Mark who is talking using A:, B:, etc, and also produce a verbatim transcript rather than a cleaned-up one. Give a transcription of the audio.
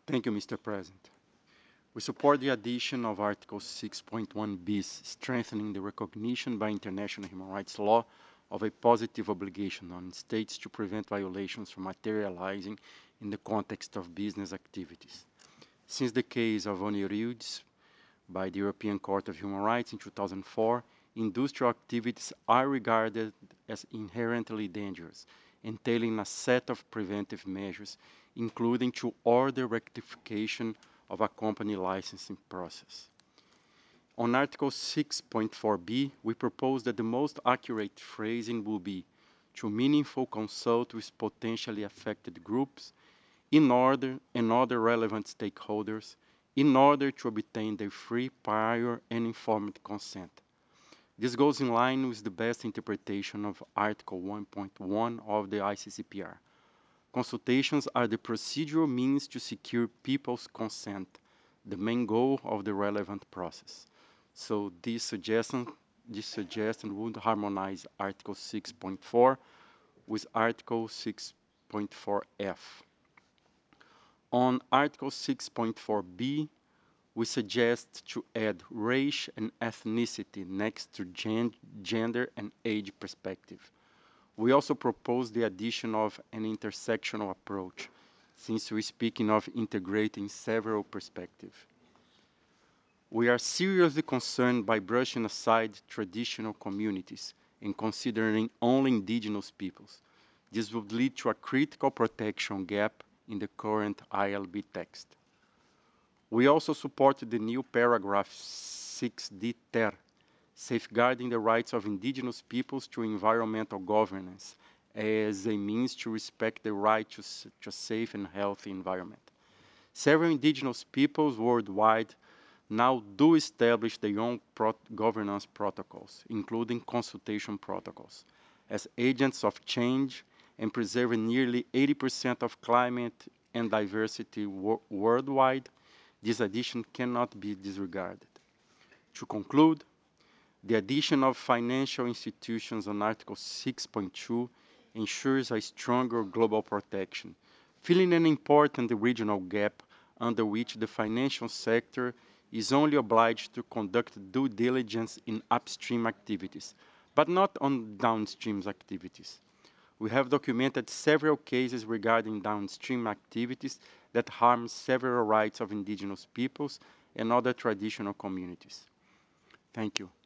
A: Thank you, Mister President. We support the addition of Article six point one bis, strengthening the recognition by international human rights law of a positive obligation on states to prevent violations from materializing in the context of business activities. Since the case of Onirides by the European Court of Human Rights in two thousand four, industrial activities are regarded as inherently dangerous, entailing a set of preventive measures, including to order rectification of a company licensing process. On Article six point four b, we propose that the most accurate phrasing will be to meaningful consult with potentially affected groups in order and other relevant stakeholders in order to obtain their free, prior, and informed consent. This goes in line with the best interpretation of Article one point one of the I C C P R. Consultations are the procedural means to secure people's consent, the main goal of the relevant process. So this suggestion, this suggestion would harmonize Article six point four with Article six point four f. On Article six point four b, we suggest to add race and ethnicity next to gen gender and age perspective. We also propose the addition of an intersectional approach, since we're speaking of integrating several perspectives. We are seriously concerned by brushing aside traditional communities and considering only indigenous peoples. This would lead to a critical protection gap in the current I L B text. We also supported the new paragraph six D ter, safeguarding the rights of indigenous peoples to environmental governance as a means to respect the right to, to a safe and healthy environment. Several indigenous peoples worldwide now do establish their own pro governance protocols, including consultation protocols, as agents of change and preserving nearly eighty percent of climate and diversity wor worldwide. This addition cannot be disregarded. To conclude, the addition of financial institutions on Article six point two ensures a stronger global protection, filling an important regional gap under which the financial sector is only obliged to conduct due diligence in upstream activities, but not on downstream activities. We have documented several cases regarding downstream activities that harm several rights of indigenous peoples and other traditional communities. Thank you.